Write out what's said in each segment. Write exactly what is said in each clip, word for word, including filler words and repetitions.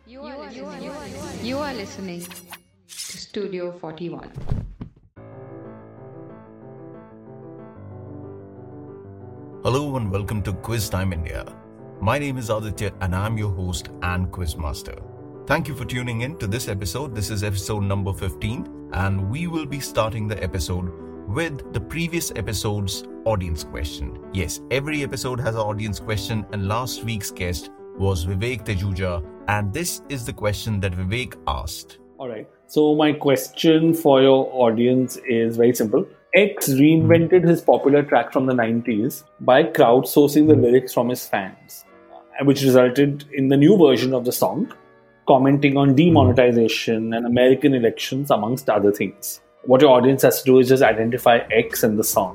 You are listening, you are listening, you are listening to Studio forty-one. Hello and welcome to Quiz Time India. My name is Aditya and I'm your host and quiz master. Thank you for tuning in to this episode. This is episode number fifteen and we will be starting the episode with the previous episode's audience question. Yes, every episode has an audience question and last week's guest was Vivek Tejuja, and this is the question that Vivek asked. All right. So my question for your audience is very simple. X reinvented his popular track from the nineties by crowdsourcing the lyrics from his fans, which resulted in the new version of the song, commenting on demonetization and American elections, amongst other things. What your audience has to do is just identify X in the song.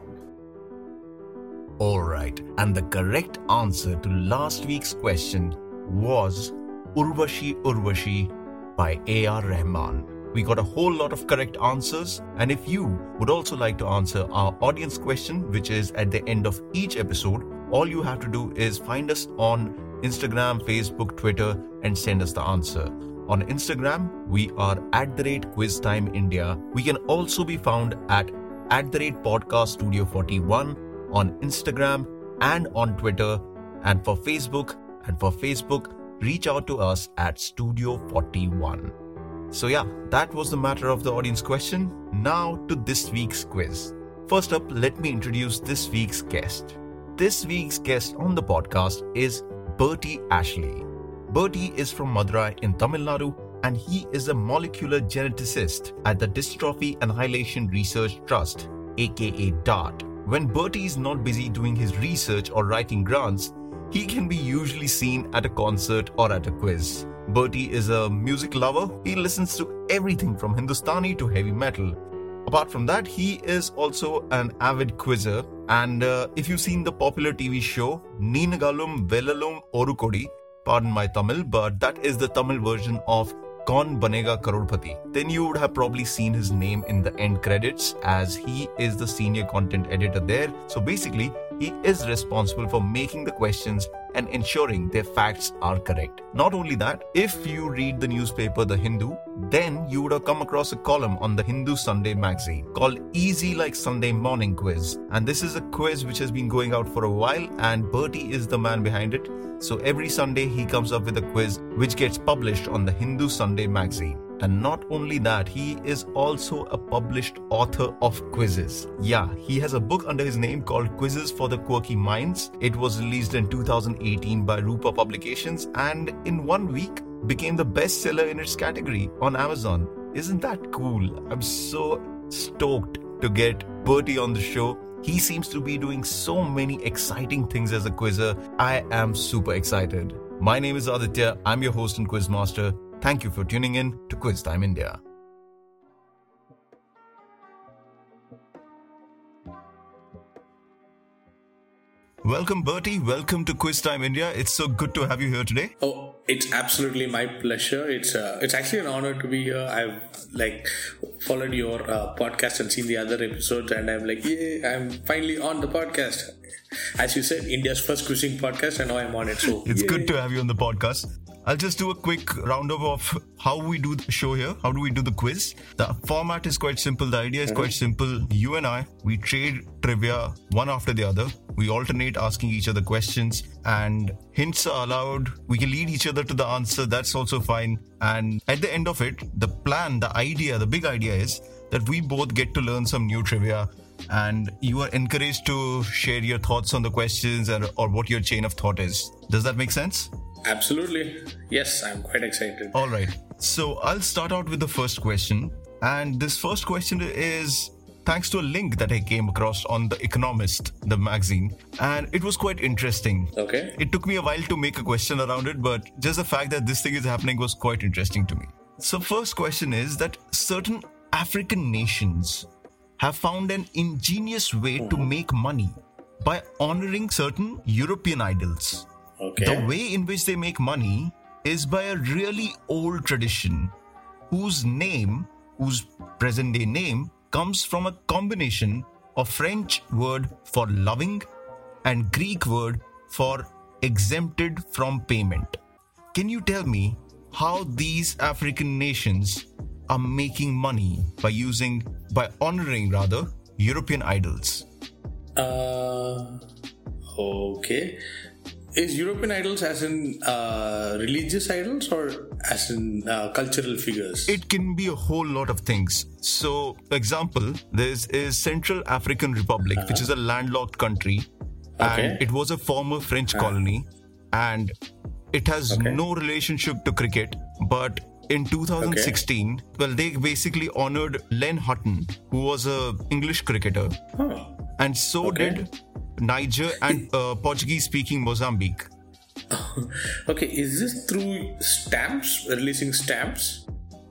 Alright, and the correct answer to last week's question was Urvashi Urvashi by A R Rahman. We got a whole lot of correct answers, and if you would also like to answer our audience question, which is at the end of each episode, all you have to do is find us on Instagram, Facebook, Twitter, and send us the answer. On Instagram, we are at the rate Quiz Time India. We can also be found at at the rate Podcast Studio forty-one on Instagram and on Twitter, and for Facebook and for Facebook, reach out to us at Studio forty-one. So yeah, that was the matter of the audience question. Now to this week's quiz. First up, let me introduce this week's guest. This week's guest on the podcast is Bertie Ashley. Bertie is from Madurai in Tamil Nadu, and he is a molecular geneticist at the Dystrophy Annihilation Research Trust, aka DART. When Bertie is not busy doing his research or writing grants, he can be usually seen at a concert or at a quiz. Bertie is a music lover. He listens to everything from Hindustani to heavy metal. Apart from that, he is also an avid quizzer. And uh, if you've seen the popular T V show Neenagalum Velalum Orukodi, pardon my Tamil, but that is the Tamil version of Kaun Banega Karodpati, then you would have probably seen his name in the end credits as he is the senior content editor there. So basically, he is responsible for making the questions and ensuring their facts are correct. Not only that, if you read the newspaper The Hindu, then you would have come across a column on the Hindu Sunday magazine called Easy Like Sunday Morning Quiz. And this is a quiz which has been going out for a while, and Bertie is the man behind it. So every Sunday he comes up with a quiz which gets published on the Hindu Sunday magazine. And not only that, he is also a published author of quizzes. Yeah, he has a book under his name called Quizzes for the Quirky Minds. It was released in two thousand eighteen by Rupa Publications and in one week became the bestseller in its category on Amazon. Isn't that cool? I'm so stoked to get Bertie on the show. He seems to be doing so many exciting things as a quizzer. I am super excited. My name is Aditya. I'm your host and quiz master. Thank you for tuning in to Quiz Time India. Welcome, Bertie. Welcome to Quiz Time India. It's so good to have you here today. Oh, it's absolutely my pleasure. It's uh, it's actually an honor to be here. I've like followed your uh, podcast and seen the other episodes, and I'm like, yeah, I'm finally on the podcast. As you said, India's first quizzing podcast, and now I'm on it. So it's yay. Good to have you on the podcast. I'll just do a quick roundup of how we do the show here. How do we do the quiz? The format is quite simple. The idea is uh-huh. quite simple. You and I, we trade trivia one after the other. We alternate asking each other questions and hints are allowed. We can lead each other to the answer. That's also fine. And at the end of it, the plan, the idea, the big idea is that we both get to learn some new trivia. And you are encouraged to share your thoughts on the questions or, or what your chain of thought is. Does that make sense? Absolutely. Yes, I'm quite excited. All right. So I'll start out with the first question. And this first question is thanks to a link that I came across on The Economist, the magazine. And it was quite interesting. Okay. It took me a while to make a question around it, but just the fact that this thing is happening was quite interesting to me. So first question is that certain African nations have found an ingenious way to make money by honoring certain European idols. Okay. The way in which they make money is by a really old tradition whose name, whose present day name, comes from a combination of French word for loving and Greek word for exempted from payment. Can you tell me how these African nations are making money by using, by honoring rather, European idols. Uh, okay. Is European idols as in uh, religious idols or as in uh, cultural figures? It can be a whole lot of things. So, example, there is Central African Republic, uh-huh. which is a landlocked country. Okay. And it was a former French uh-huh. colony. And it has okay. no relationship to cricket. But in two thousand sixteen, okay. well, they basically honored Len Hutton, who was a English cricketer. Huh. And so okay. did Niger and uh, Portuguese-speaking Mozambique. Okay, is this through stamps, releasing stamps?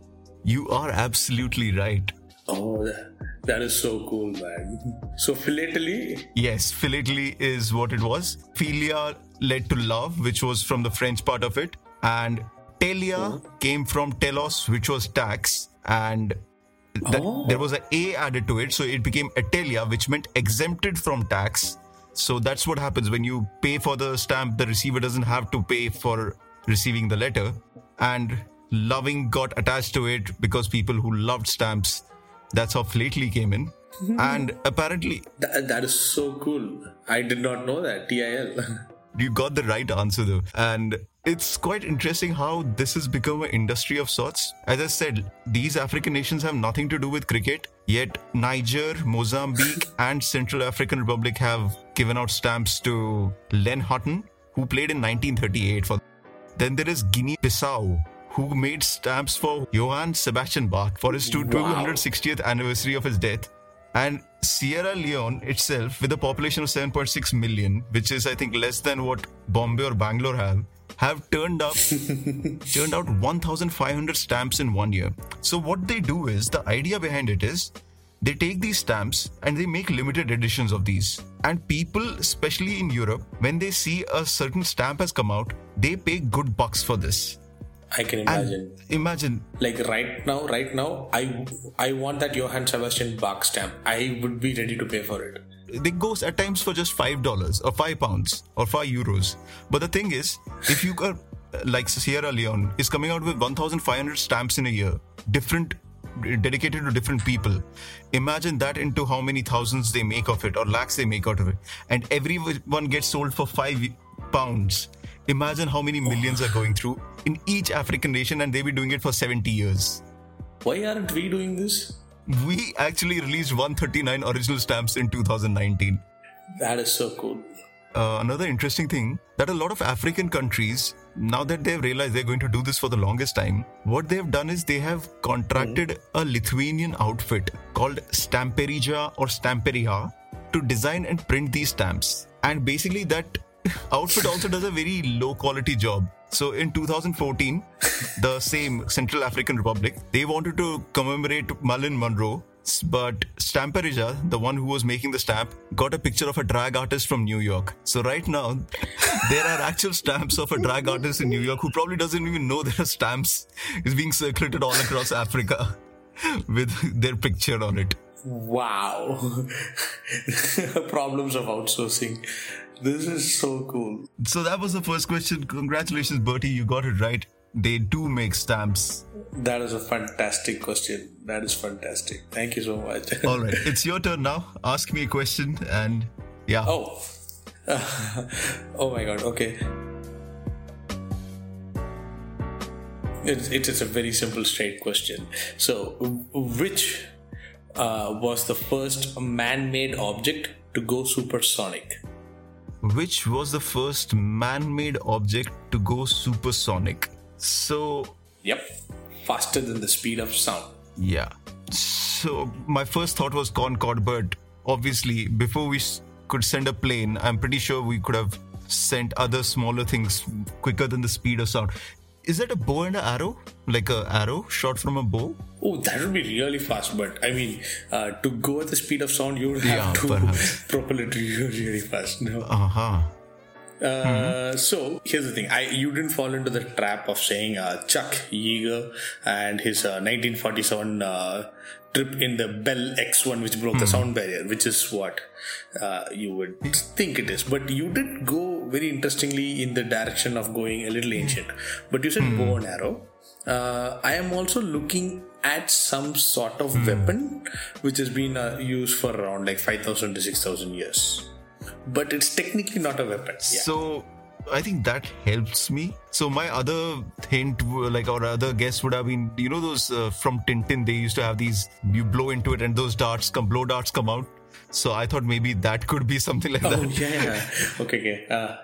You are absolutely right. Oh, that, that is so cool, man. So, philately? Yes, philately is what it was. Philia led to love, which was from the French part of it. And telia oh. came from telos, which was tax. And that, oh. there was an A added to it, so it became atelia, which meant exempted from tax. So that's what happens when you pay for the stamp, the receiver doesn't have to pay for receiving the letter. And loving got attached to it because people who loved stamps, that's how philately came in. Mm-hmm. And apparently... That, that is so cool. I did not know that, T I L. You got the right answer though. And it's quite interesting how this has become an industry of sorts. As I said, these African nations have nothing to do with cricket, yet Niger, Mozambique and Central African Republic have given out stamps to Len Hutton, who played in nineteen thirty-eight. For Then there is Guinea-Bissau, who made stamps for Johann Sebastian Bach for his wow. two hundred sixtieth anniversary of his death. And Sierra Leone itself, with a population of seven point six million, which is, I think, less than what Bombay or Bangalore have, have turned up, turned out one thousand five hundred stamps in one year. So what they do is, the idea behind it is, they take these stamps and they make limited editions of these. And people, especially in Europe, when they see a certain stamp has come out, they pay good bucks for this. I can imagine. And imagine. Like right now, right now, I I want that Johann Sebastian Bach stamp. I would be ready to pay for it. They go at times for just five dollars or five pounds or five euros. But the thing is, if you are like Sierra Leone is coming out with one thousand five hundred stamps in a year, different, dedicated to different people. Imagine that into how many thousands they make of it or lakhs they make out of it. And everyone gets sold for five pounds. Imagine how many millions are going through in each African nation, and they've been doing it for seventy years. Why aren't we doing this? We actually released one hundred thirty-nine original stamps in two thousand nineteen. That is so cool. Uh, another interesting thing, that a lot of African countries, now that they've realized they're going to do this for the longest time, what they've done is they have contracted mm. a Lithuanian outfit called Stamperija or Stamperia to design and print these stamps. And basically that outfit also does a very low quality job. So in two thousand fourteen, the same Central African Republic, they wanted to commemorate Marilyn Monroe, but Stamperija, the one who was making the stamp, got a picture of a drag artist from New York. So right now, there are actual stamps of a drag artist in New York who probably doesn't even know there are stamps is being circulated all across Africa with their picture on it. Wow. Problems of outsourcing. This is so cool. So that was the first question. Congratulations, Bertie. You got it right. They do make stamps. That is a fantastic question. That is fantastic. Thank you so much. All right. It's your turn now. Ask me a question and yeah. Oh. Oh my God. Okay. It's, it's a very simple, straight question. So, which uh, was the first man-made object to go supersonic? Which was the first man-made object to go supersonic? So... Yep. Faster than the speed of sound. Yeah. So, my first thought was Concorde, but obviously, before we could send a plane, I'm pretty sure we could have sent other smaller things quicker than the speed of sound. Is that a bow and an arrow? Like a arrow shot from a bow? Oh, that would be really fast. But I mean, uh, to go at the speed of sound, you would have yeah, to perhaps. propel it really, really fast. No. Uh-huh. Uh, mm-hmm. So here's the thing: I you didn't fall into the trap of saying uh, Chuck Yeager and his uh, nineteen forty-seven uh, trip in the Bell X one, which broke mm-hmm. the sound barrier, which is what uh, you would think it is. But you did go very interestingly in the direction of going a little ancient. But you said mm-hmm. bow and arrow. Uh, I am also looking at some sort of mm. weapon which has been uh, used for around like five thousand to six thousand years. But it's technically not a weapon. Yeah. So I think that helps me. So my other hint, like our other guess would have been, you know, those uh, from Tintin, they used to have these, you blow into it and those darts come, blow darts come out. So I thought maybe that could be something like oh, that. Oh, yeah. Okay, okay. Uh,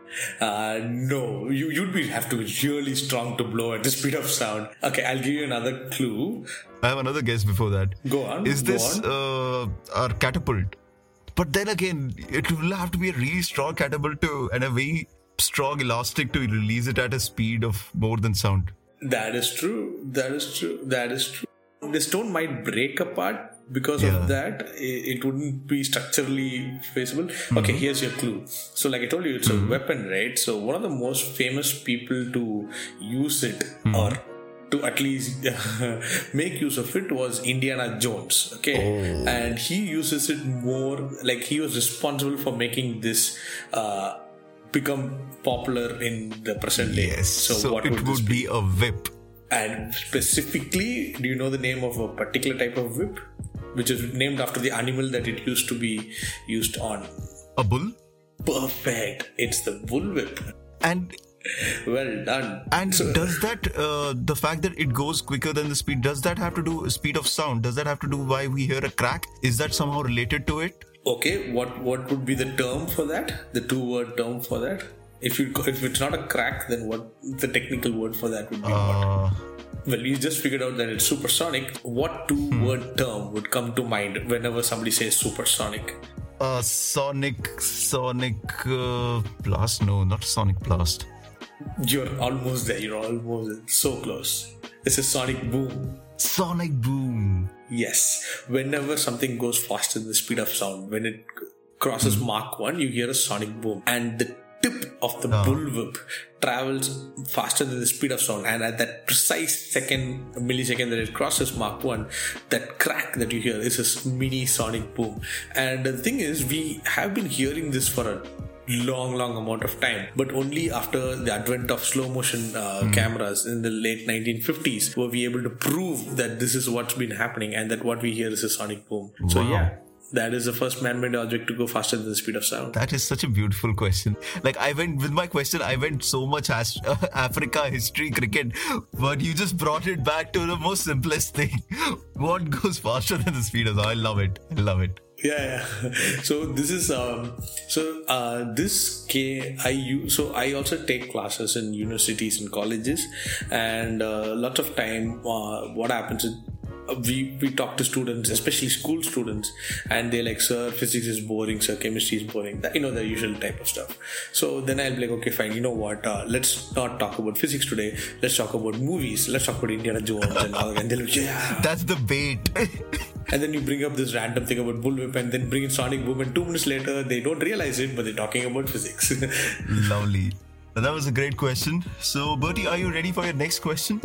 uh, no, you, you'd be have to be really strong to blow at the speed of sound. Okay, I'll give you another clue. I have another guess before that. Go on. Is go this on. Uh, our catapult? But then again, it will have to be a really strong catapult to, and a very strong elastic to release it at a speed of more than sound. That is true. That is true. That is true. The stone might break apart because yeah. of that. It wouldn't be structurally feasible. Mm-hmm. Okay, here's your clue. So like I told you, it's mm-hmm. a weapon, right? So one of the most famous people to use it mm-hmm. or to at least make use of it was Indiana Jones. Okay. Oh. And he uses it more, like he was responsible for making this uh, become popular in the present day. Yes. So, so what it would, would be? be a whip. And specifically, do you know the name of a particular type of whip, which is named after the animal that it used to be used on? A bull? Perfect. It's the bullwhip. And well done. And so, does that, uh, the fact that it goes quicker than the speed, does that have to do speed of sound? Does that have to do why we hear a crack? Is that somehow related to it? Okay, what what would be the term for that? The two-word term for that? If you if it's not a crack, then what the technical word for that would be? Uh, what? Well, you just figured out that it's supersonic. What two-word hmm. term would come to mind whenever somebody says supersonic? Uh, sonic, sonic uh, blast? No, not sonic blast. You're almost there. You're almost so close. It's a sonic boom. Sonic boom. Yes. Whenever something goes faster than the speed of sound, when it crosses mm. Mach one, you hear a sonic boom. And the tip of the oh. bullwhip travels faster than the speed of sound. And at that precise second, millisecond that it crosses Mach one, that crack that you hear is a mini sonic boom. And the thing is, we have been hearing this for a long long amount of time, but only after the advent of slow motion uh, mm. cameras in the late nineteen fifties were we able to prove that this is what's been happening and that what we hear is a sonic boom. Wow. So yeah, that is the first man-made object to go faster than the speed of sound. That is such a beautiful question. Like I went with my question, I went so much as, uh, Africa, history, cricket, but you just brought it back to the most simplest thing. What goes faster than the speed of sound? I love it. I love it. Yeah, yeah. So this is um. So uh, this K I U. So I also take classes in universities and colleges, and uh, lots of time. Uh, what happens is we we talk to students, especially school students, and they're like, "Sir, physics is boring. Sir, chemistry is boring." That, you know, the usual type of stuff. So then I'll be like, "Okay, fine. You know what? Uh, let's not talk about physics today. Let's talk about movies. Let's talk about Indiana Jones and all." And they'll be, "Yeah." That's the bait. And then you bring up this random thing about bullwhip and then bring in sonic boom, and two minutes later they don't realize it, but they're talking about physics. Lovely. That was a great question. So Bertie, are you ready for your next question?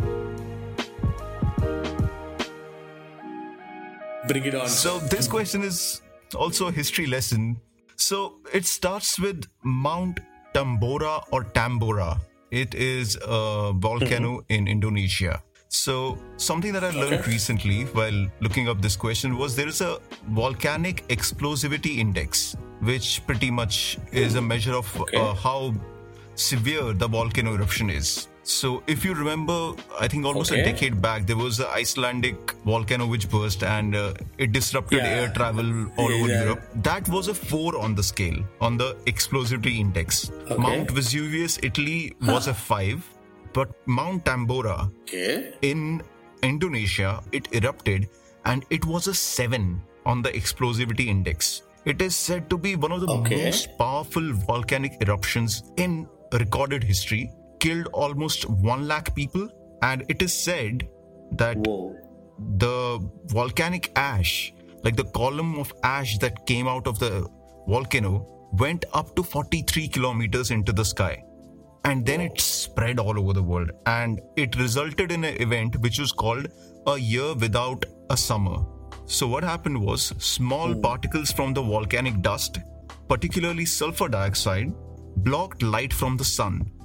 Bring it on. So this question is also a history lesson. So it starts with Mount Tambora or Tambora. It is a volcano mm-hmm. in Indonesia. So something that I learned okay. recently while looking up this question was there is a volcanic explosivity index, which pretty much is a measure of okay. uh, how severe the volcano eruption is. So if you remember, I think almost okay. a decade back, there was an Icelandic volcano which burst and uh, it disrupted yeah. air travel all yeah, over yeah. Europe. That was a four on the scale, on the explosivity index. Okay. Mount Vesuvius, Italy was huh. a five. But Mount Tambora okay. in Indonesia, it erupted and it was a seven on the explosivity index. It is said to be one of the okay. most powerful volcanic eruptions in recorded history, killed almost one lakh people, and it is said that Whoa. the volcanic ash, like the column of ash that came out of the volcano, went up to forty-three kilometers into the sky. And then it spread all over the world. And it resulted in an event which was called a year without a summer. So what happened was small mm. particles from the volcanic dust, particularly sulfur dioxide, blocked light from the sun.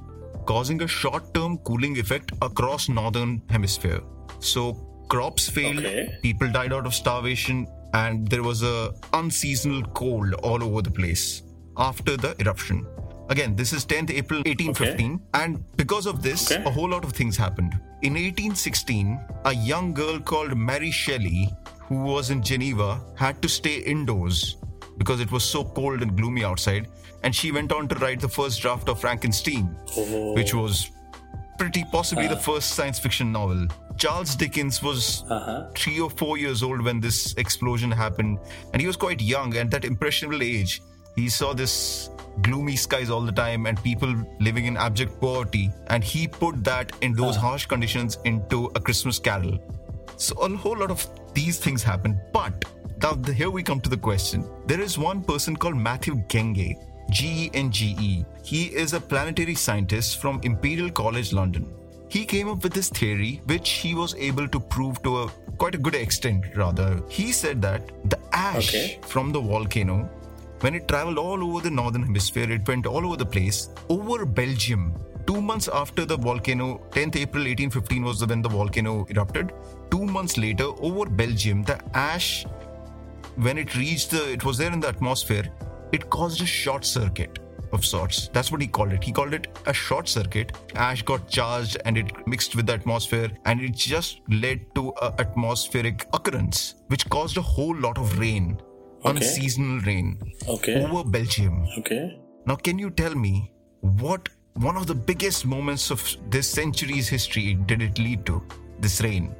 causing a short-term cooling effect across northern hemisphere. So crops failed, Okay. people died out of starvation, and there was a unseasonal cold all over the place after the eruption. Again, this is tenth April eighteen fifteen, and because of this, Okay. a whole lot of things happened. In eighteen sixteen, a young girl called Mary Shelley, who was in Geneva, had to stay indoors because it was so cold and gloomy outside, and she went on to write the first draft of Frankenstein, Oh. which was pretty possibly the first science fiction novel. Charles Dickens was Uh-huh. three or four years old when this explosion happened, and he was quite young. At that impressionable age, he saw this gloomy skies all the time and people living in abject poverty, and he put that in those harsh conditions into A Christmas Carol. So a whole lot of these things happened. But now the- here we come to the question. There is one person called Matthew Genge, G E N G E. He is a planetary scientist from Imperial College London. He came up with this theory, which he was able to prove to a quite a good extent, rather. He said that the ash Okay. from the volcano, when it traveled all over the northern hemisphere, it went all over the place, over Belgium. Two months after the volcano, tenth April eighteen fifteen was when the volcano erupted. Two months later, over Belgium, the ash, when it reached the, it was there in the atmosphere, it caused a short circuit of sorts. That's what he called it. He called it a short circuit. Ash got charged and it mixed with the atmosphere, and it just led to an atmospheric occurrence, which caused a whole lot of rain, Okay. unseasonal rain, Okay. over Belgium. Okay. Now, can you tell me what one of the biggest moments of this century's history did it lead to? This rain.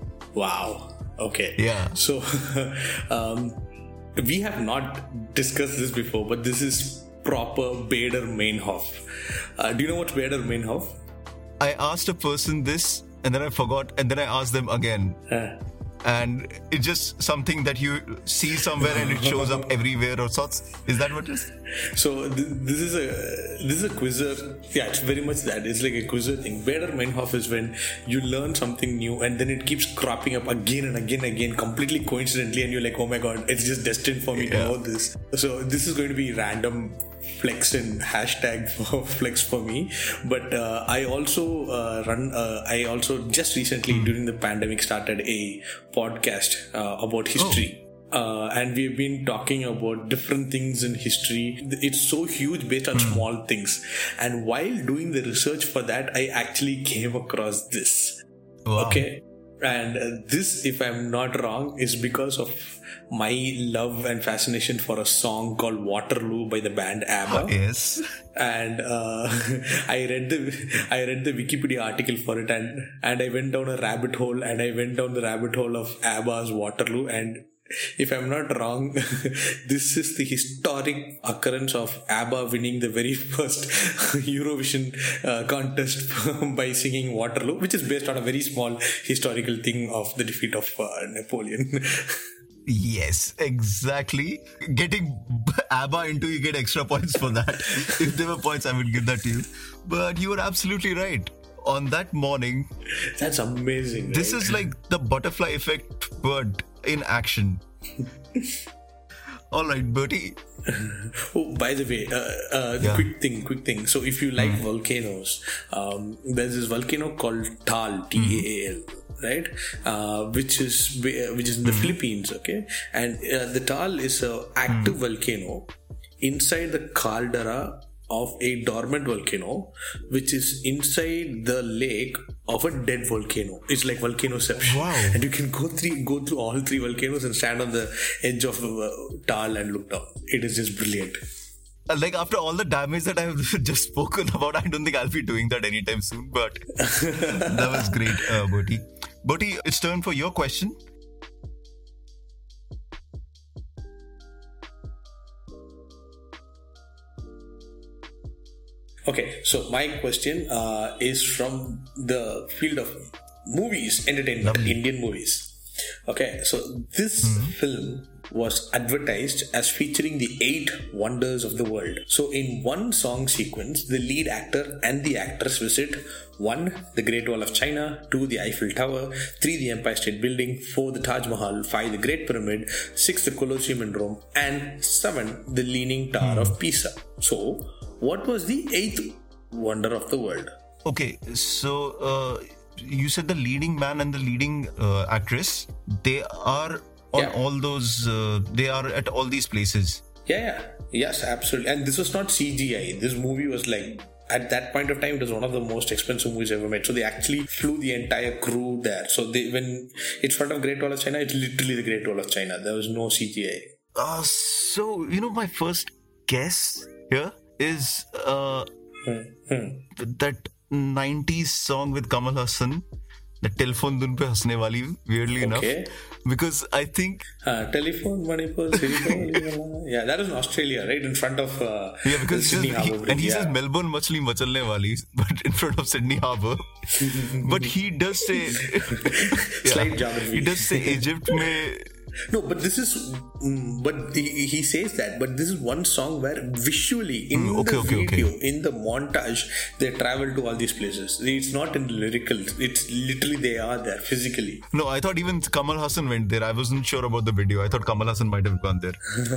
Wow. Okay. Yeah. So, um, we have not discussed this before, but this is proper Bader Meinhof. Uh, do you know what's Bader Meinhof? I asked a person this, and then I forgot, and then I asked them again. Uh, And it's just something that you see somewhere and it shows up everywhere or sorts. Is that what it is? so th- this is a this is a quizzer. Yeah, it's very much that. It's like a quizzer thing. Bader Meinhof is when you learn something new and then it keeps cropping up again and again and again, completely coincidentally, and you're like, oh my god, it's just destined for me to Yeah. know this. So this is going to be random flex and hashtag for flex for me. But uh, I also uh, run. Uh, I also just recently during the pandemic started a podcast uh, about history. Uh, and we've been talking about different things in history. It's so huge based on small things. And while doing the research for that, I actually came across this. Wow. Okay. And uh, this, if I'm not wrong, is because of my love and fascination for a song called Waterloo by the band ABBA. Yes. And uh, I read the I read the Wikipedia article for it, and and I went down a rabbit hole, and I went down the rabbit hole of ABBA's Waterloo. And if I'm not wrong, this is the historic occurrence of ABBA winning the very first Eurovision uh, contest by singing Waterloo, which is based on a very small historical thing of the defeat of uh, Napoleon. Yes, exactly. Getting ABBA into, you get extra points for that. If there were points, I would give that to you. But you were absolutely right. On that morning, That's amazing. this right? is like the butterfly effect word in action. All right, Bertie. Oh, by the way, uh, uh, Yeah. quick thing, quick thing. So, if you like volcanoes, um, there's this volcano called Taal, T A A L, right? Uh, which is which is in the Philippines, okay? And uh, the Taal is a active volcano inside the caldera of a dormant volcano, which is inside the lake of a dead volcano. It's like volcanoception. Wow. And you can go through go through all three volcanoes and stand on the edge of uh, Taal and look down. It is just brilliant. Uh, Like after all the damage that I've just spoken about, I don't think I'll be doing that anytime soon. But that was great, uh, Bertie. Bertie, it's turn for your question. Okay, so my question uh, is from the field of movies, entertainment, Lovely. Indian movies. Okay, so this film was advertised as featuring the eight wonders of the world. So in one song sequence, the lead actor and the actress visit one, the Great Wall of China, two, the Eiffel Tower, three, the Empire State Building, four, the Taj Mahal, five, the Great Pyramid, six, the Colosseum in Rome, and seven, the Leaning Tower of Pisa. So, what was the eighth wonder of the world. Okay, so uh, you said the leading man and the leading uh, actress, they are on Yeah. all those, uh, they are at all these places. Yeah, yeah. Yes, absolutely. And this was not C G I. This movie was like, at that point of time, it was one of the most expensive movies ever made. So they actually flew the entire crew there. So they, when it's front of Great Wall of China, it's literally the Great Wall of China. There was no C G I. Uh, so, you know, my first guess here is uh, Hmm. Hmm. that nineties song with Kamal Hassan, the Telephone Dun Pe Hasne Wali, weirdly Okay. enough. Because I think... Uh, telephone, Manipur, Siripur. Yeah, that is in Australia, right? In front of uh, Yeah, because the Sydney he says, he, Harbour Bridge. and he yeah. says Melbourne Machli Machalne Wali, but in front of Sydney Harbour. But he does say... Slight geography. He does say Egypt mein... No, but this is, mm, but he, he says that, but this is one song where visually in Mm, okay, the okay, video, okay. in the montage, they travel to all these places. It's not in the lyrical. It's literally they are there physically. No, I thought even Kamal Hassan went there. I wasn't sure about the video. I thought Kamal Hassan might have gone there.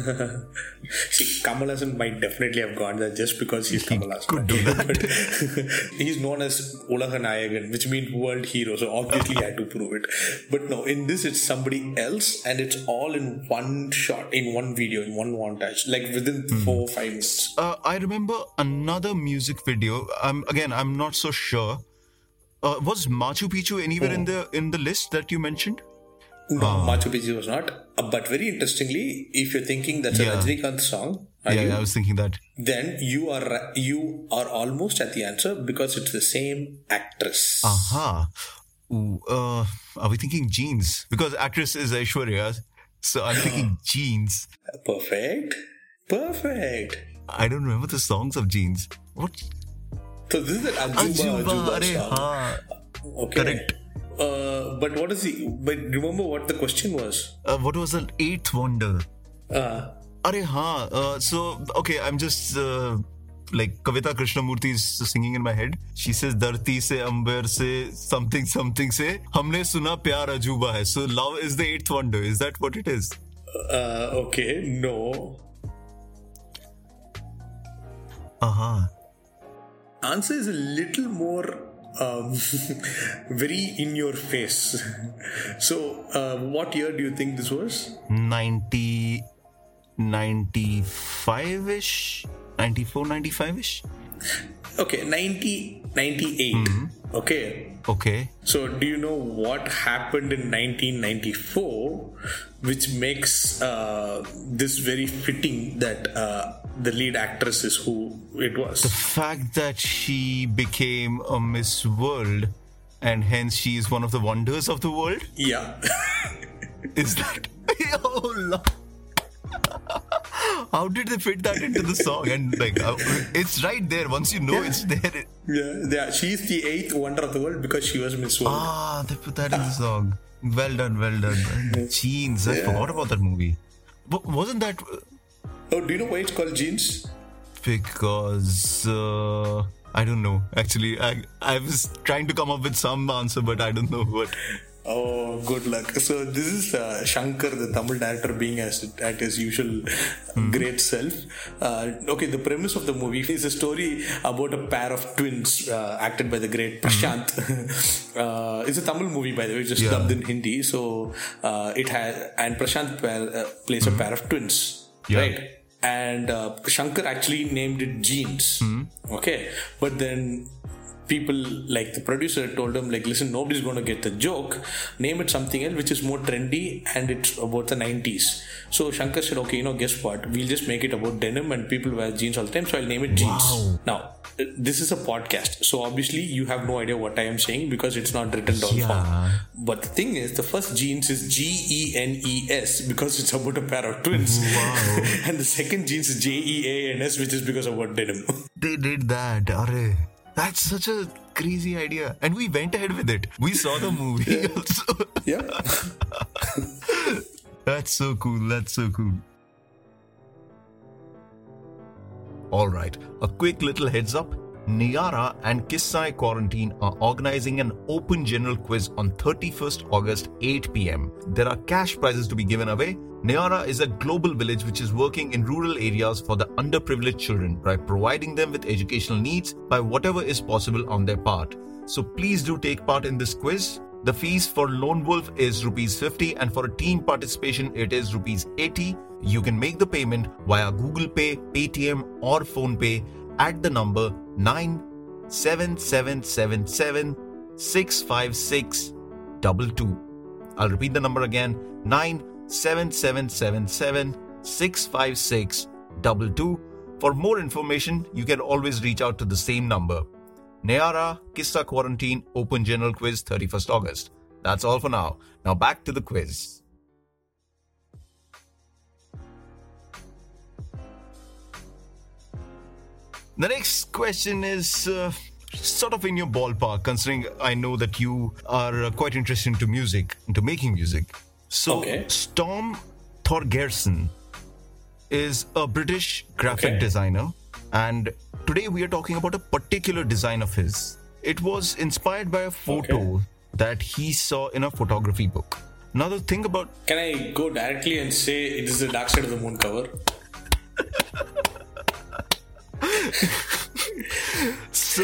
See, Kamal Hassan might definitely have gone there just because he's He Kamal Hassan. could do that. But he's known as Ulaga Nayagan, which means world hero. So obviously he had to prove it. But no, in this it's somebody else, and it's all in one shot, in one video, in one montage, like within Hmm. four or five minutes. Uh, I remember another music video. Um, again, I'm not so sure. Uh, was Machu Picchu anywhere in the in the list that you mentioned? No, Ah. Machu Picchu was not. Uh, but very interestingly, if you're thinking that's a Yeah. Rajinikanth song, are Yeah, you? yeah, I was thinking that. then you are you are almost at the answer because it's the same actress. Aha. Ooh, uh, are we thinking jeans? Because actress is Aishwarya, so I'm thinking jeans. Perfect. Perfect. I don't remember the songs of jeans. What? So this is an Ajuba Ajuba, Ajuba are song. ha. Okay. Correct. Uh, but what is the? But remember what the question was. Uh, what was the eighth wonder? Uh, Are ha. Uh, so okay, I'm just uh, like Kavita Krishnamurti is singing in my head. She says, "Dharti se amber se something something se humne suna pyar ajuba hai." So love is the eighth wonder. Is that what it is? uh, okay. No. Aha. Answer is a little more um, very in your face. So, uh, what year do you think this was? ninety, ninety-five-ish? ninety-four, ninety-five-ish? Okay, ninety, ninety-eight. Mm-hmm. Okay. Okay. So, do you know what happened in nineteen ninety-four, which makes uh, this very fitting that uh, the lead actress is who it The was? fact that she became a Miss World and hence she is one of the wonders of the world? Yeah. Is that... Oh, Lord. How did they fit that into the song? And like, uh, it's right there. Once you know it's there. yeah, yeah. She's the eighth wonder of the world because she was Miss World. Ah, they put that in the song. Well done, well done. Jeans, I forgot about that movie. But wasn't that Oh, do you know why it's called Jeans? because uh, I don't know. Actually, I I was trying to come up with some answer, but I don't know what. Oh, good luck. So this is uh, Shankar, the Tamil director, being as at his usual great self. Uh, okay, the premise of the movie is a story about a pair of twins uh, acted by the great Prashant. uh, it's a Tamil movie, by the way, just Yeah. dubbed in Hindi. So uh, it has, and Prashant pair, uh, plays a pair of twins, Yeah. right? And uh, Shankar actually named it Jeans. Okay, but then people like the producer told him like, listen, nobody's going to get the joke, name it something else which is more trendy and it's about the nineties. So Shankar said, okay, you know, guess what, we'll just make it about denim and people wear jeans all the time, so I'll name it Jeans. Wow. Now this is a podcast, so obviously you have no idea what I am saying because it's not written down Yeah. form. But the thing is, the first Jeans is G E N E S because it's about a pair of twins. Wow. And the second Jeans is J E A N S, which is because about denim. They did that. Arre. That's such a crazy idea. And we went ahead with it. We saw the movie also. Yeah. That's so cool. That's so cool. Alright, a quick little heads up. Niara and Kissai Quarantine are organizing an open general quiz on thirty-first August, eight p.m. There are cash prizes to be given away. Niara is a global village which is working in rural areas for the underprivileged children by providing them with educational needs by whatever is possible on their part. So please do take part in this quiz. The fees for Lone Wolf is rupees fifty and for a team participation it is rupees eighty. You can make the payment via Google Pay, Paytm or PhonePe at the number nine seven seven seven seven six five six two two. I'll repeat the number again, nine seven seven seven seven six five six two two. For more information, you can always reach out to the same number. Niara Kissa Quarantine Open General Quiz thirty-first August. That's all for now. Now back to the quiz. The next question is uh, sort of in your ballpark, considering I know that you are uh, quite interested into music, into making music. So, okay. Storm Thorgerson is a British graphic okay. designer, and today we are talking about a particular design of his. It was inspired by a photo okay. that he saw in a photography book. Now the thing about... Can I go directly and say it is the Dark Side of the Moon cover? so...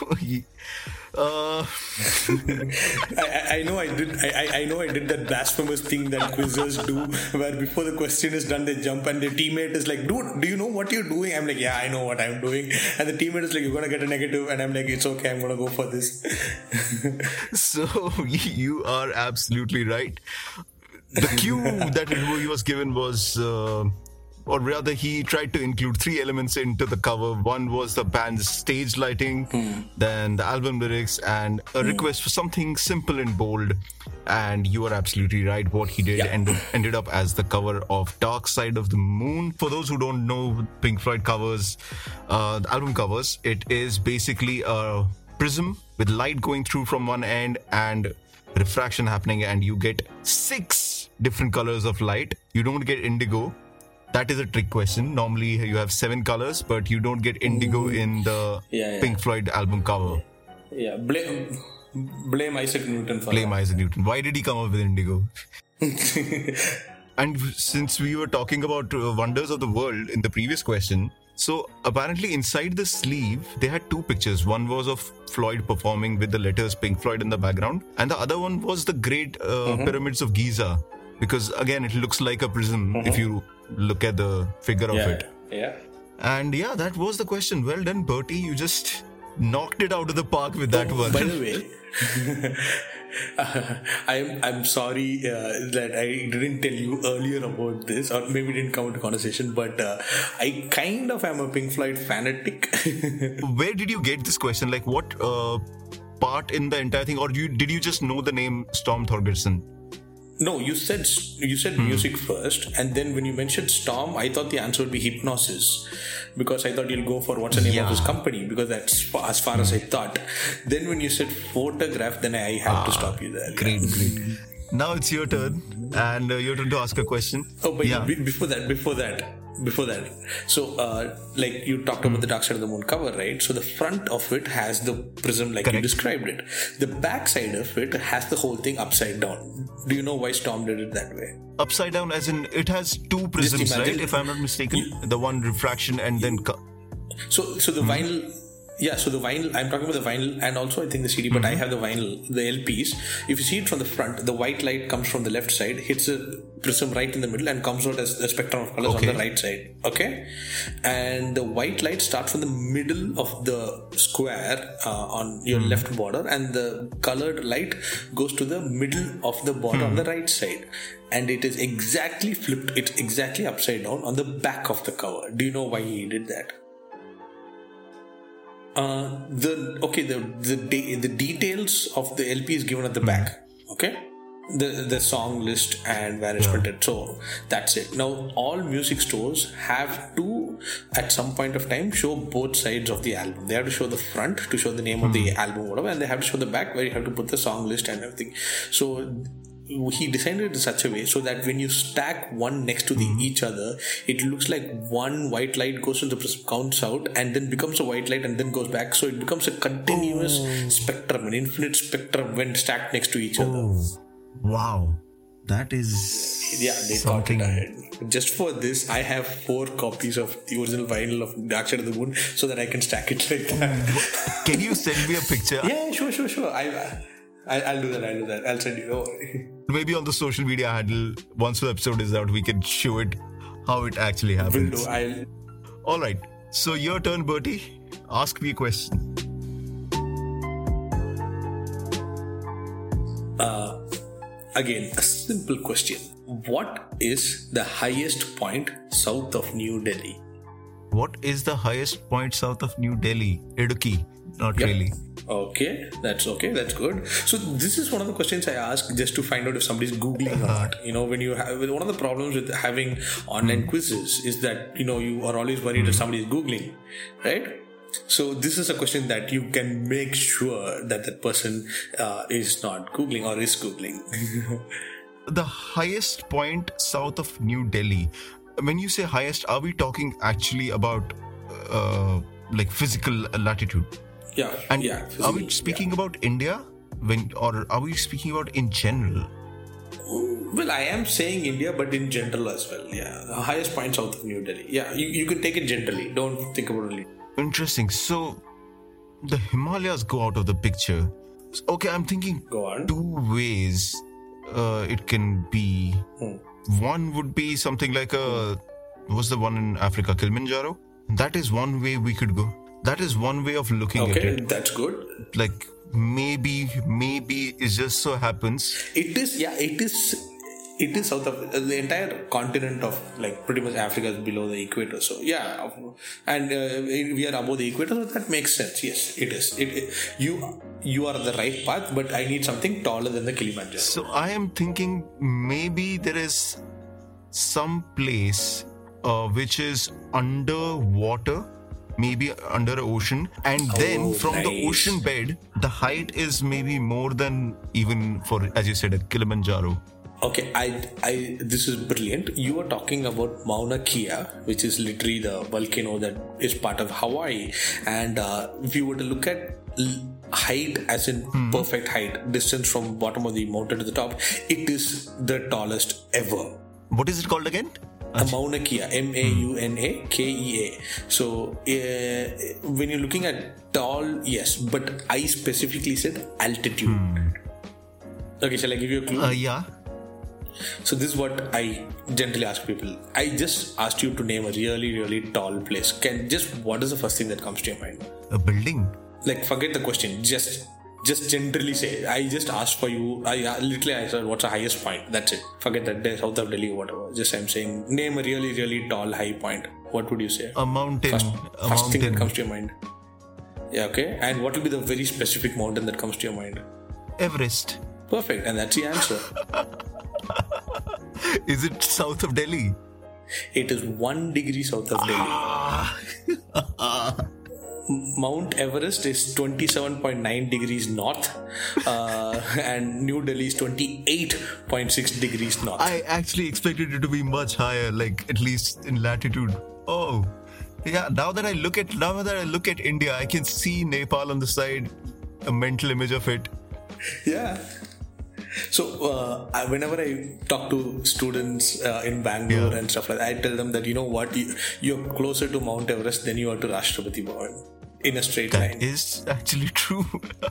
Uh... I, I know I did I, I know I did that blasphemous thing that quizzers do where before the question is done they jump and their teammate is like, dude, do you know what you're doing? I'm like, yeah, I know what I'm doing. And the teammate is like, you're gonna get a negative, and I'm like, it's okay, I'm gonna go for this. So you are absolutely right. The cue that he was given was uh, or rather he tried to include three elements into the cover. One was the band's stage lighting, mm. then the album lyrics, and a mm. request for something simple and bold. And you are absolutely right. What he did yeah. ended, ended up as the cover of Dark Side of the Moon. For those who don't know Pink Floyd covers, uh, the album covers, it is basically a prism with light going through from one end and refraction happening, and you get six different colors of light. You don't get indigo. That is a trick question. Normally you have seven colors, but you don't get indigo mm. in the yeah, yeah. Pink Floyd album cover. Yeah, blame blame Isaac Newton for Blame that. Isaac Newton. Why did he come up with indigo? And since we were talking about uh, wonders of the world in the previous question, so apparently inside the sleeve, they had two pictures. One was of Floyd performing with the letters Pink Floyd in the background, and the other one was the Great uh, mm-hmm. Pyramids of Giza. Because again, it looks like a prism mm-hmm. if you look at the figure yeah, of it. Yeah. And yeah, that was the question. Well done, Bertie. You just knocked it out of the park with that oh, one. By the way, uh, I'm I'm sorry uh, that I didn't tell you earlier about this, or maybe didn't come into conversation. But uh, I kind of am a Pink Floyd fanatic. Where did you get this question? Like, what uh, part in the entire thing, or you did you just know the name Storm Thorgerson? No, you said you said hmm. music first, and then when you mentioned Storm, I thought the answer would be Hypnosis, because I thought you'll go for what's the name yeah. of his company, because that's as far hmm. as I thought. Then when you said Photograph, then I had ah, to stop you there. Great, yeah. great. Now it's your turn, and uh, your turn to ask a question. Oh, but yeah. b- before that, before that. Before that, so uh, like you talked about mm. the Dark Side of the Moon cover, right? So the front of it has the prism like Correct. You described it. The back side of it has the whole thing upside down. Do you know why Storm did it that way? Upside down as in it has two prisms, right? If I'm not mistaken. You, the one refraction and then... Co- so so the mm. vinyl... Yeah, so the vinyl, I'm talking about the vinyl and also I think the C D, but mm-hmm. I have the vinyl, the L Ps. If you see it from the front, the white light comes from the left side, hits a prism right in the middle and comes out as a spectrum of colors okay. on the right side. Okay? And the white light starts from the middle of the square uh, on your mm-hmm. left border, and the colored light goes to the middle of the border mm-hmm. on the right side. And it is exactly flipped, it's exactly upside down on the back of the cover. Do you know why he did that? Uh, the okay the the de- the details of the L P is given at the mm. back. Okay, the the song list and where it's yeah. printed. So that's it. Now all music stores have to at some point of time show both sides of the album. They have to show the front to show the name mm. of the album, whatever, and they have to show the back where you have to put the song list and everything. So he designed it in such a way so that when you stack one next to the each other, it looks like one white light goes to the prism, counts out, and then becomes a white light and then goes back. So it becomes a continuous oh. spectrum, an infinite spectrum when stacked next to each other. Oh. Wow. That is yeah, they something. Thought it, just for this, I have four copies of the original vinyl of Dark Side of the Moon so that I can stack it like that. Can you send me a picture? Yeah, sure, sure, sure. I, I, I'll do that. I'll do that. I'll send you. Don't worry. Maybe on the social media handle, once the episode is out, we can show it how it actually happens. Will do. I'll. All right. So your turn, Bertie. Ask me a question. Uh. Again, a simple question. What is the highest point south of New Delhi? What is the highest point south of New Delhi? Idukki. Not yep. really. Okay, that's okay. That's good. So this is one of the questions I ask just to find out if somebody's Googling or not. You know, when you have, one of the problems with having online mm. quizzes is that, you know, you are always worried mm. if somebody is Googling, right? So this is a question that you can make sure that that person uh, is not Googling or is Googling. The highest point south of New Delhi. When you say highest, are we talking actually about uh, like physical latitude? Yeah. And yeah, are we speaking yeah. about India? When or are we speaking about in general? Well, I am saying India, but in general as well. Yeah. The highest point south of New Delhi. Yeah. You, you can take it generally. Don't think about it. Interesting. So, the Himalayas go out of the picture. Okay, I'm thinking go on. two ways uh, it can be. Hmm. One would be something like a... What's the one in Africa? Kilimanjaro? That is one way we could go. That is one way of looking okay, at it. Okay, that's good. Like, maybe, maybe it just so happens. It is, yeah, it is... It is south of the entire continent of like pretty much Africa is below the equator. So yeah, and uh, we are above the equator. So that makes sense. Yes, it is. It, it you you are on the right path, but I need something taller than the Kilimanjaro. So I am thinking maybe there is some place uh, which is underwater, maybe under an ocean, and oh, then from nice. the ocean bed, the height is maybe more than even for, as you said, a Kilimanjaro. Okay, I, I, this is brilliant. You are talking about Mauna Kea, which is literally the volcano that is part of Hawaii. And uh, if you were to look at height as in hmm. perfect height, distance from bottom of the mountain to the top, it is the tallest ever. What is it called again? A Mauna Kea, M A U N A K E A. So, uh, when you're looking at tall, yes, but I specifically said altitude. Hmm. Okay, shall I give you a clue? Uh, yeah. So this is what I generally ask people. I just asked you to name a really, really tall place. Can just what is the first thing that comes to your mind? A building. Like forget the question. Just, just generally say. I just asked for you. I uh, literally I said, what's the highest point? That's it. Forget that. Day, south of Delhi or whatever. Just I'm saying, name a really, really tall high point. What would you say? A mountain. First, a first mountain. thing that comes to your mind. Yeah. Okay. And what will be the very specific mountain that comes to your mind? Everest. Perfect. And that's the answer. Is it south of Delhi? It is one degree south of Delhi. Mount Everest is twenty-seven point nine degrees north, uh, and New Delhi is twenty-eight point six degrees north. I actually expected it to be much higher, like at least in latitude. Oh, yeah. Now that I look at now that I look at India, I can see Nepal on the side. A mental image of it. Yeah. So uh, whenever I talk to students uh, in Bangalore yeah. and stuff like that, I tell them that, you know what, you, you're closer to Mount Everest than you are to Rashtrapati Bhavan in a straight that line. That is actually true.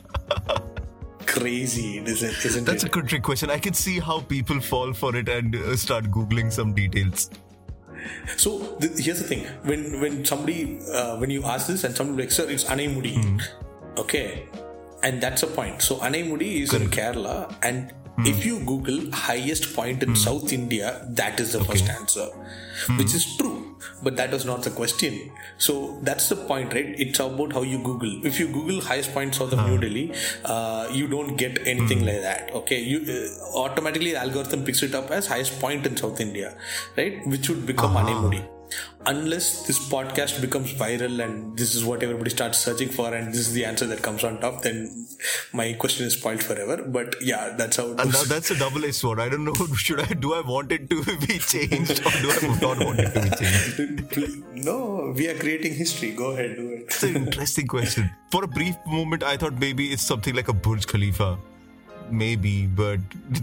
Crazy, isn't, isn't That's it? a good trick question. I can see how people fall for it and uh, start Googling some details. So th- here's the thing. When when somebody, uh, when you ask this and somebody like, sir, it's Anaimudi. Hmm. Okay. And that's a point. So Anaimudi is Correct. in Kerala, and hmm. if you Google highest point in hmm. South India, that is the okay. first answer, hmm. which is true, but that was not the question. So that's the point, right? It's about how you Google. If you Google highest point south of huh. New Delhi, uh, you don't get anything hmm. like that. Okay, you uh, automatically the algorithm picks it up as highest point in South India, right? Which would become uh-huh. Anaimudi. unless this podcast becomes viral and this is what everybody starts searching for and this is the answer that comes on top, then my question is spoiled forever. But yeah, that's how it And goes. now that's a double-edged sword. I don't know. Should I? Do I want it to be changed, or do I not want it to be changed? No, we are creating history. Go ahead, do it. It's an interesting question. For a brief moment, I thought maybe it's something like a Burj Khalifa. Maybe, but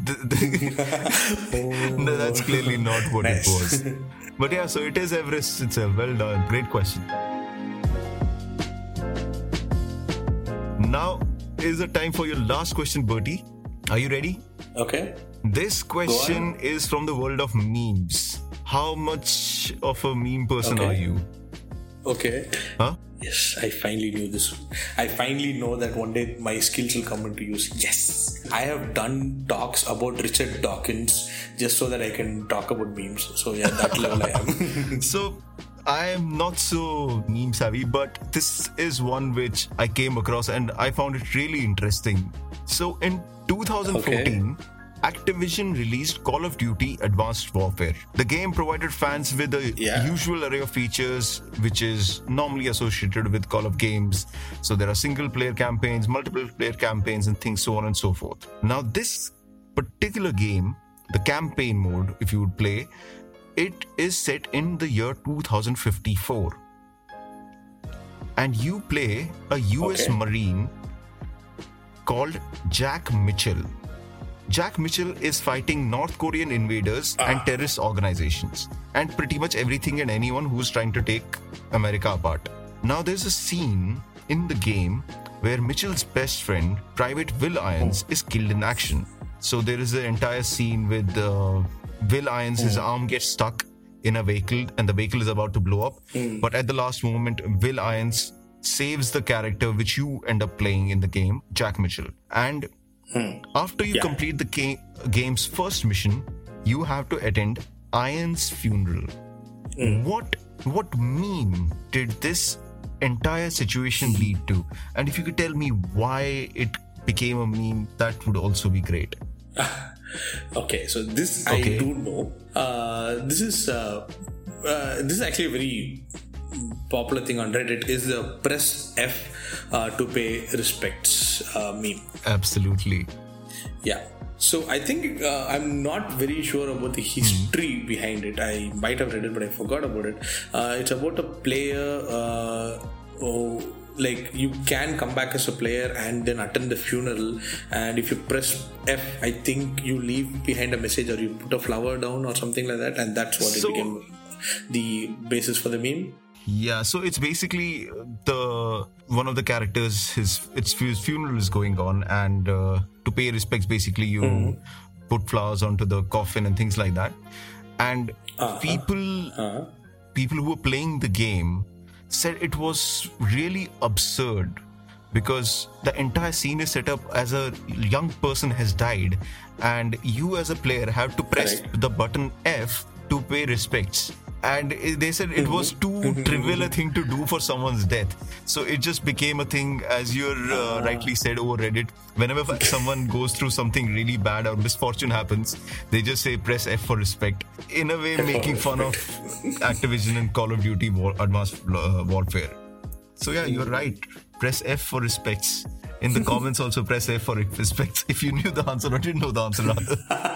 no, that's clearly not what Nice. it was. But yeah, so it is Everest itself. Well done. Great question. Now is the time for your last question, Bertie. Are you ready? Okay. This question is from the world of memes. How much of a meme person Okay. are you? Okay. Huh? Yes, I finally knew this. I finally know that one day my skills will come into use. Yes. I have done talks about Richard Dawkins just so that I can talk about memes. So yeah, that level I am. So, I am not so meme savvy, but this is one which I came across and I found it really interesting. So, in two thousand fourteen, okay. Activision released Call of Duty Advanced Warfare. The game provided fans with the Yeah. usual array of features which is normally associated with Call of games. So there are single player campaigns, multiple player campaigns and things so on and so forth. Now this particular game, the campaign mode, if you would play, it is set in the year two thousand fifty-four. And you play a U S Okay. Marine called Jack Mitchell. Jack Mitchell is fighting North Korean invaders Ah. and terrorist organizations and pretty much everything and anyone who's trying to take America apart. Now there's a scene in the game where Mitchell's best friend, Private Will Irons, is killed in action. So there is an entire scene with uh, Will Irons, his arm gets stuck in a vehicle and the vehicle is about to blow up. But at the last moment, Will Irons saves the character which you end up playing in the game, Jack Mitchell. And after you Yeah. complete the ga- game's first mission, you have to attend Irons' funeral. What what meme did this entire situation lead to? And if you could tell me why it became a meme, that would also be great. Okay, so this Okay. I do know. Uh, this is uh, uh, this is actually a very popular thing on Reddit. Is the press F uh, to pay respects uh, meme. Absolutely. Yeah. So I think uh, I'm not very sure about the history behind it. I might have read it, but I forgot about it. Uh, it's about a player. Uh, oh, like you can come back as a player and then attend the funeral. And if you press F, I think you leave behind a message or you put a flower down or something like that. And that's what So- it became the basis for the meme. Yeah, so it's basically the one of the characters. His its his funeral is going on, and uh, to pay respects, basically you Mm-hmm. put flowers onto the coffin and things like that. And Uh-huh. people Uh-huh. people who were playing the game said it was really absurd because the entire scene is set up as a young person has died, and you as a player have to press Correct. the button F to pay respects. And they said it was too trivial a thing to do for someone's death. So it just became a thing, as you uh, rightly said over Reddit. Whenever someone goes through something really bad or misfortune happens, they just say press F for respect. In a way, making fun of Activision and Call of Duty War- Advanced uh, Warfare. So yeah, you're right. Press F for respects. In the comments also press F for respects. If you knew the answer or didn't know the answer rather.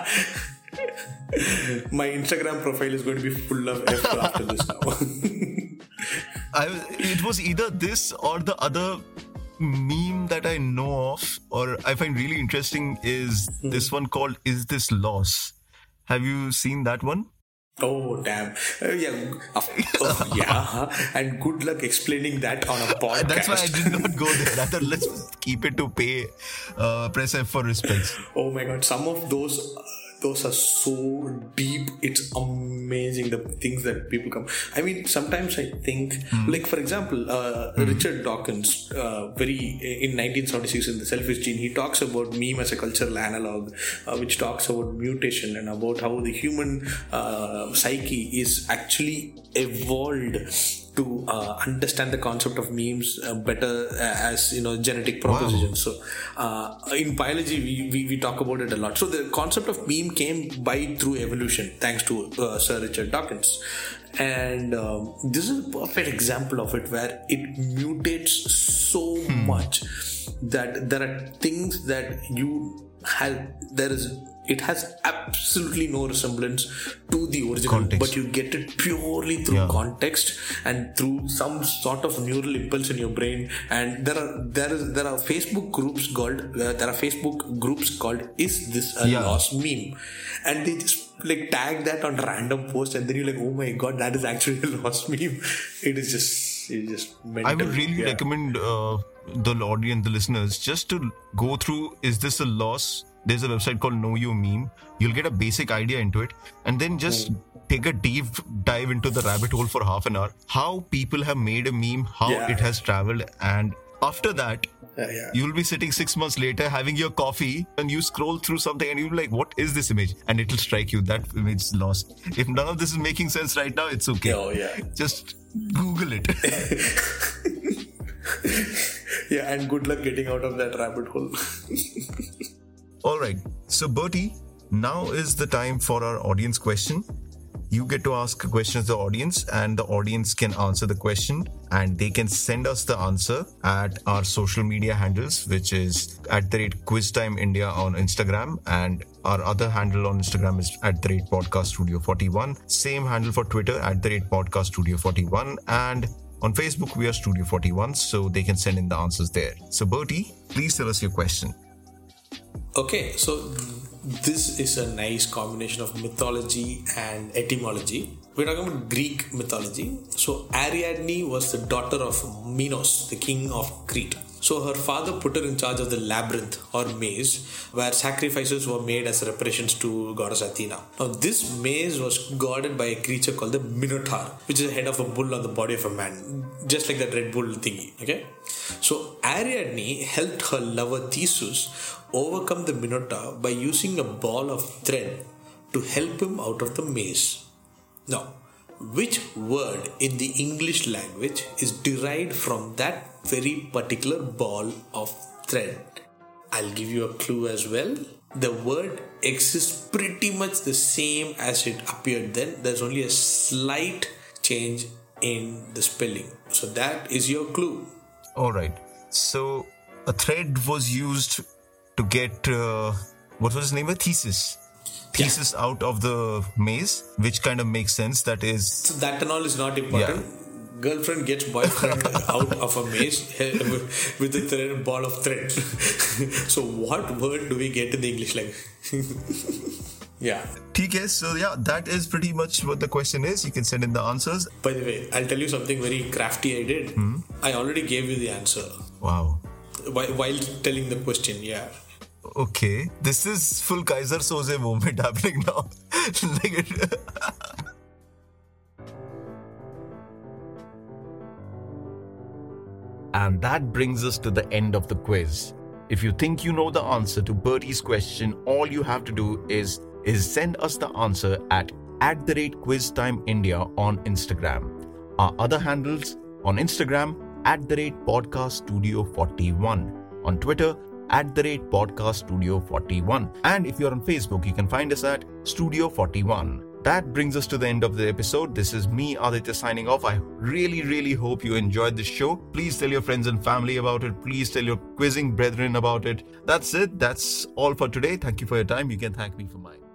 My Instagram profile is going to be full of F after this now. I, it was either this or the other meme that I know of, or I find really interesting, is this one called Is This Loss? Have you seen that one? Oh damn! Uh, yeah, of, oh, yeah. And good luck explaining that on a podcast. That's why I did not go there. I thought let's keep it to pay, uh, press F for respects. Oh my god! Some of those, uh, those are so deep. It's amazing the things that people come. I mean, sometimes I think, like for example, uh, Richard Dawkins, uh, very in nineteen seventy-six in The Selfish Gene, he talks about meme as a cultural analog, uh, which talks about mutation and about how the human uh, psyche is actually evolved to uh, understand the concept of memes uh, better uh, as you know genetic propositions. Wow. So uh, in biology we, we, we talk about it a lot. So the concept of meme came by through evolution thanks to uh, Sir Richard Dawkins, and um, this is a perfect example of it where it mutates so hmm. much that there are things that you have there is it has absolutely no resemblance to the original, context. But you get it purely through yeah. context and through some sort of neural impulse in your brain. And there are there is there are Facebook groups called uh, there are Facebook groups called "Is this a yeah. lost meme?" and they just like tag that on random posts, and then you're like, oh my god, that is actually a lost meme. It is just it is just mental. I would really yeah. recommend uh, the audience, the listeners, just to go through. Is this a loss? There's a website called Know Your Meme. You'll get a basic idea into it, and then just mm. take a deep dive into the rabbit hole for half an hour. How people have made a meme, how yeah. it has traveled, and after that, yeah, yeah. you'll be sitting six months later having your coffee, and you scroll through something, and you're like, "What is this image?" And it'll strike you that image is lost. If none of this is making sense right now, it's okay. Oh yeah, just Google it. Yeah, and good luck getting out of that rabbit hole. All right. So, Bertie, now is the time for our audience question. You get to ask questions to the audience, and the audience can answer the question, and they can send us the answer at our social media handles, which is at the rate QuizTime India on Instagram, and our other handle on Instagram is at the rate Podcast Studio forty-one. Same handle for Twitter, at the rate Podcast Studio forty-one, and on Facebook we are Studio forty-one, so they can send in the answers there. So, Bertie, please tell us your question. Okay, so this is a nice combination of mythology and etymology. We're talking about Greek mythology. So Ariadne was the daughter of Minos, the king of Crete. So her father put her in charge of the labyrinth or maze, where sacrifices were made as reparations to goddess Athena. Now this maze was guarded by a creature called the Minotaur, which is the head of a bull on the body of a man, just like that Red Bull thingy. Okay, so Ariadne helped her lover Theseus overcome the Minotaur by using a ball of thread to help him out of the maze. Now, which word in the English language is derived from that very particular ball of thread? I'll give you a clue as well. The word exists pretty much the same as it appeared then. There's only a slight change in the spelling. So that is your clue. All right. So a thread was used to get, uh, what was his name? Theseus. Theseus yeah. out of the maze, which kind of makes sense. That is... So that and all is not important. Yeah. Girlfriend gets boyfriend out of a maze with a thread, ball of thread. So what word do we get in the English language? Yeah. Okay, so yeah, that is pretty much what the question is. You can send in the answers. By the way, I'll tell you something very crafty I did. Hmm? I already gave you the answer. Wow. While, while telling the question, yeah. Okay, this is full Kaiser Soze moment happening now. And that brings us to the end of the quiz. If you think you know the answer to Bertie's question, all you have to do is, is send us the answer at, at the rate QuizTime India on Instagram. Our other handles on Instagram, at the rate Podcast Studio forty-one. On Twitter, at the rate Podcast Studio forty-one. And if you're on Facebook, you can find us at Studio forty-one. That brings us to the end of the episode. This is me, Aditya, signing off. I really, really hope you enjoyed this show. Please tell your friends and family about it. Please tell your quizzing brethren about it. That's it. That's all for today. Thank you for your time. You can thank me for mine.